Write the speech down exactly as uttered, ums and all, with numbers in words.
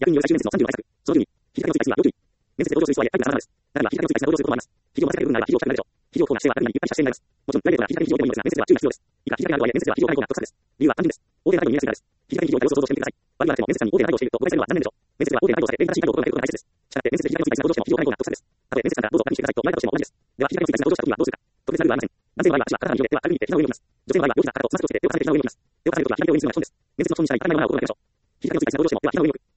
逆に入最終面接のさんじゅうの対策。そのじゅうに、非企業については要注意。面接で同情する人はやっぱりなさそうです。ならば、非企業については同情することもあります。企業が避ける部分なら企業を避けるでしょう。企業等が姿勢はある意味一般化しています。もちろん、プライベートな非企業企業でもいいのですが、面接では注意が必要です。以下、非企業などは面接では企業対抗が特色です。理由は単純です。大手の態度に見やすいからです。非企業企業の対応を想像してみてください。悪い話でも面接官に大手の態度をしていると誤解されるのは残念でしょう。面接では大手の態度を避け、礼儀正しい態度を心がけることが大切です。したがって面接で非企業については同情しても企業対抗が特色です。たとえ面接官がどうぞお借りしてくださいと言われたとしても同じです。では、非企業について同情したときはどうするか。特別なルールはありません。男性の場合は足は肩に広げて手は軽く握って膝の上に置きます。女性の場合は両膝からとつま先をつけて手を重ねて膝の上に置きます。手を重ねるときは左手を上にするのが基本です。面接の初日に当たり前のようなことをかけましょう。非企業について同情しても手は膝の上に置く。